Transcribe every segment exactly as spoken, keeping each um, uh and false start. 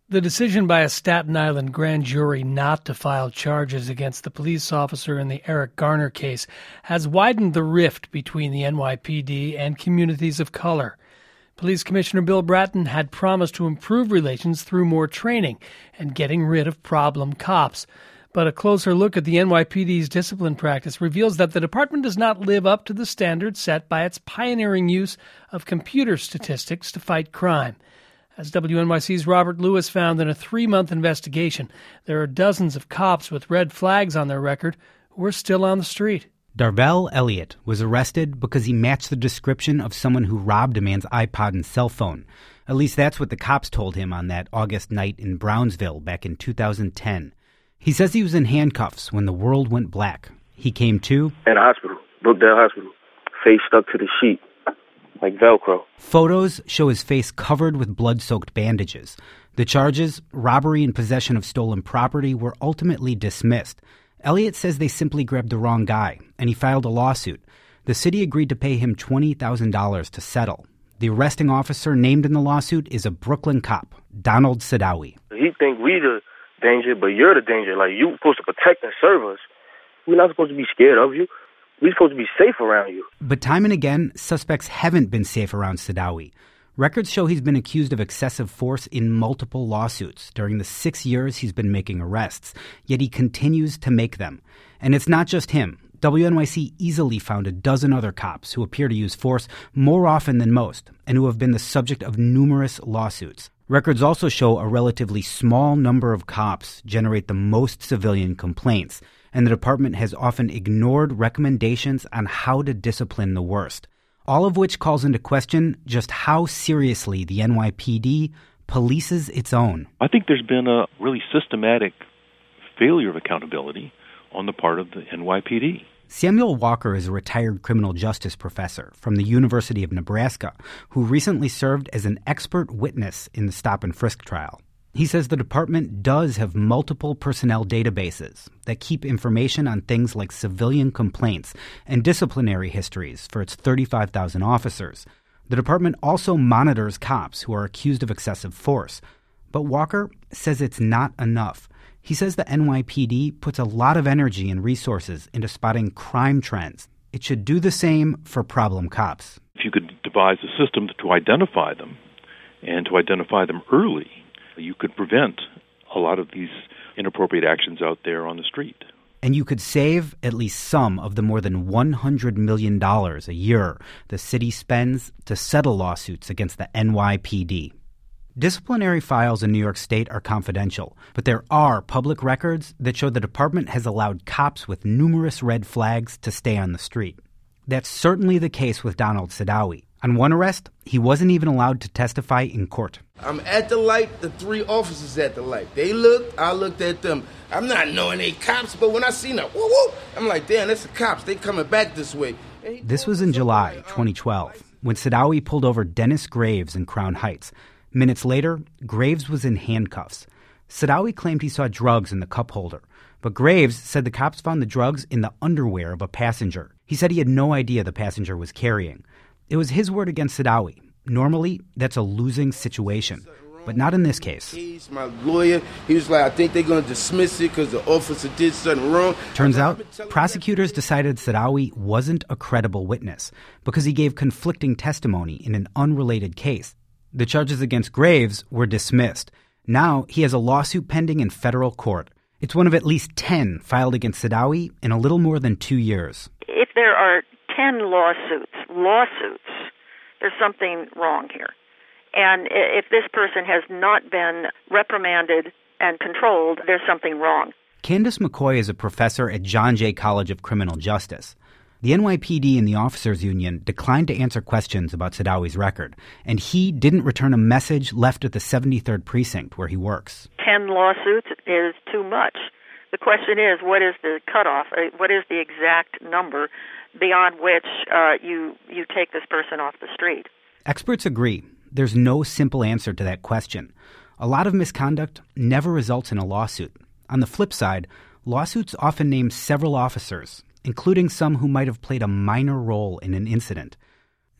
The decision by a Staten Island grand jury not to file charges against the police officer in the Eric Garner case has widened the rift between the N Y P D and communities of color. Police Commissioner Bill Bratton had promised to improve relations through more training and getting rid of problem cops. But a closer look at the N Y P D's discipline practice reveals that the department does not live up to the standards set by its pioneering use of computer statistics to fight crime. As W N Y C's Robert Lewis found in a three-month investigation, there are dozens of cops with red flags on their record who are still on the street. Darvell Elliott was arrested because he matched the description of someone who robbed a man's iPod and cell phone. At least that's what the cops told him on that August night in Brownsville back in two thousand ten. He says he was in handcuffs when the world went black. He came to in a hospital, Brookdale Hospital, face stuck to the sheet. Like Velcro. Photos show his face covered with blood-soaked bandages. The charges, robbery and possession of stolen property, were ultimately dismissed. Elliott says they simply grabbed the wrong guy, and he filed a lawsuit. The city agreed to pay him twenty thousand dollars to settle. The arresting officer named in the lawsuit is a Brooklyn cop, Donald Sadawi. He think we the danger, but you're the danger. Like, you supposed to protect and serve us. We're not supposed to be scared of you. We're supposed to be safe around you. But time and again, suspects haven't been safe around Sadawi. Records show he's been accused of excessive force in multiple lawsuits during the six years he's been making arrests, yet he continues to make them. And it's not just him. W N Y C easily found a dozen other cops who appear to use force more often than most and who have been the subject of numerous lawsuits. Records also show a relatively small number of cops generate the most civilian complaints, and the department has often ignored recommendations on how to discipline the worst, all of which calls into question just how seriously the N Y P D polices its own. I think there's been a really systematic failure of accountability on the part of the N Y P D. Samuel Walker is a retired criminal justice professor from the University of Nebraska who recently served as an expert witness in the stop and frisk trial. He says the department does have multiple personnel databases that keep information on things like civilian complaints and disciplinary histories for its thirty-five thousand officers. The department also monitors cops who are accused of excessive force. But Walker says it's not enough. He says the N Y P D puts a lot of energy and resources into spotting crime trends. It should do the same for problem cops. If you could devise a system to identify them and to identify them early, you could prevent a lot of these inappropriate actions out there on the street. And you could save at least some of the more than one hundred million dollars a year the city spends to settle lawsuits against the N Y P D. Disciplinary files in New York State are confidential, but there are public records that show the department has allowed cops with numerous red flags to stay on the street. That's certainly the case with Donald Sadawi. On one arrest, he wasn't even allowed to testify in court. I'm at the light, the three officers at the light. They looked, I looked at them. I'm not knowing they cops, but when I seen them, woo woo, I'm like, damn, that's the cops. They coming back this way. This was in July twenty twelve, when Sadawi pulled over Dennis Graves in Crown Heights. Minutes later, Graves was in handcuffs. Sadawi claimed he saw drugs in the cup holder, but Graves said the cops found the drugs in the underwear of a passenger. He said he had no idea the passenger was carrying. It was his word against Sadawi. Normally, that's a losing situation, but not in this case. My lawyer, he was like, I think they're going to dismiss it because the officer did something wrong. Turns out, prosecutors decided Sadawi wasn't a credible witness because he gave conflicting testimony in an unrelated case. The charges against Graves were dismissed. Now he has a lawsuit pending in federal court. It's one of at least ten filed against Sadawi in a little more than two years. If there are ten lawsuits, lawsuits, there's something wrong here. And if this person has not been reprimanded and controlled, there's something wrong. Candace McCoy is a professor at John Jay College of Criminal Justice. The N Y P D and the Officers Union declined to answer questions about Sadawi's record, and he didn't return a message left at the seventy-third precinct where he works. Ten lawsuits is too much. The question is, what is the cutoff? What is the exact number beyond which uh, you you take this person off the street? Experts agree. There's no simple answer to that question. A lot of misconduct never results in a lawsuit. On the flip side, lawsuits often name several officers, including some who might have played a minor role in an incident.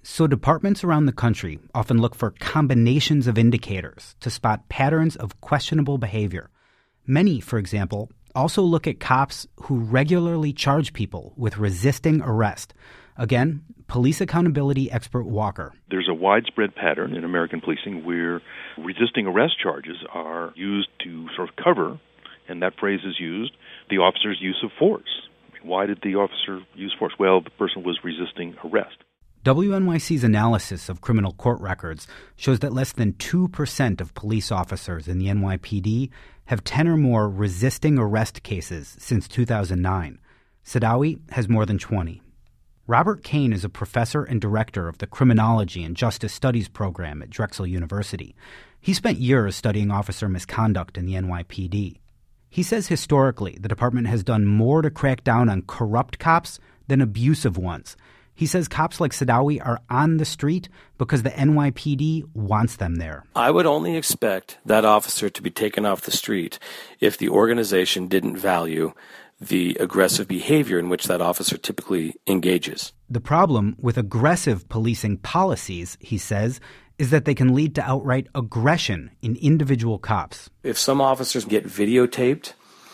So departments around the country often look for combinations of indicators to spot patterns of questionable behavior. Many, for example, also look at cops who regularly charge people with resisting arrest. Again, police accountability expert Walker. There's a widespread pattern in American policing where resisting arrest charges are used to sort of cover, and that phrase is used, the officer's use of force. Why did the officer use force? Well, the person was resisting arrest. W N Y C's analysis of criminal court records shows that less than two percent of police officers in the N Y P D have ten or more resisting arrest cases since two thousand nine. Saadawi has more than twenty. Robert Kane is a professor and director of the Criminology and Justice Studies program at Drexel University. He spent years studying officer misconduct in the N Y P D. He says historically the department has done more to crack down on corrupt cops than abusive ones. He says cops like Saadawi are on the street because the N Y P D wants them there. I would only expect that officer to be taken off the street if the organization didn't value the aggressive behavior in which that officer typically engages. The problem with aggressive policing policies, he says, is that they can lead to outright aggression in individual cops. If some officers get videotaped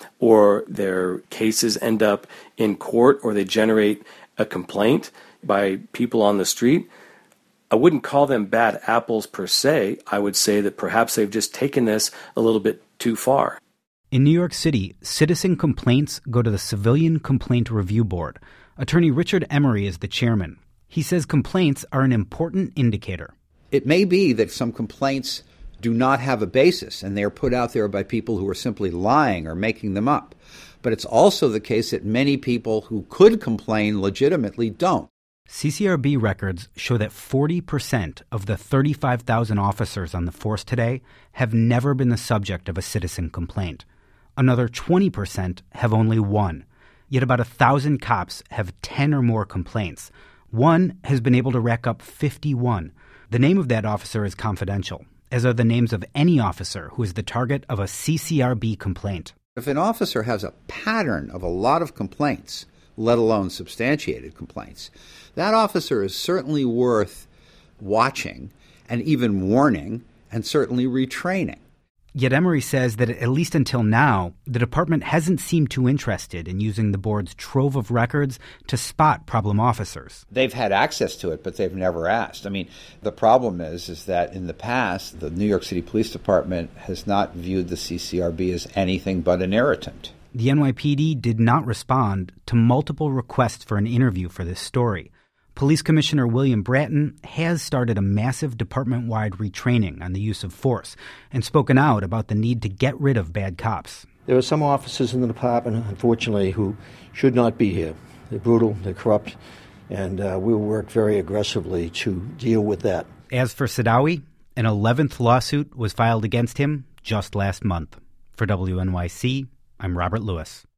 or their cases end up in court or they generate a complaint by people on the street, I wouldn't call them bad apples per se. I would say that perhaps they've just taken this a little bit too far. In New York City, citizen complaints go to the Civilian Complaint Review Board. Attorney Richard Emery is the chairman. He says complaints are an important indicator. It may be that some complaints do not have a basis, and they are put out there by people who are simply lying or making them up. But it's also the case that many people who could complain legitimately don't. C C R B records show that forty percent of the thirty-five thousand officers on the force today have never been the subject of a citizen complaint. Another twenty percent have only one. Yet about one thousand cops have ten or more complaints. One has been able to rack up fifty-one. The name of that officer is confidential, as are the names of any officer who is the target of a C C R B complaint. If an officer has a pattern of a lot of complaints, let alone substantiated complaints, that officer is certainly worth watching and even warning and certainly retraining. Yet Emery says that at least until now, the department hasn't seemed too interested in using the board's trove of records to spot problem officers. They've had access to it, but they've never asked. I mean, the problem is, is that in the past, the New York City Police Department has not viewed the C C R B as anything but an irritant. The N Y P D did not respond to multiple requests for an interview for this story. Police Commissioner William Bratton has started a massive department-wide retraining on the use of force and spoken out about the need to get rid of bad cops. There are some officers in the department, unfortunately, who should not be here. They're brutal, they're corrupt, and uh, we'll work very aggressively to deal with that. As for Saadawi, an eleventh lawsuit was filed against him just last month. For W N Y C, I'm Robert Lewis.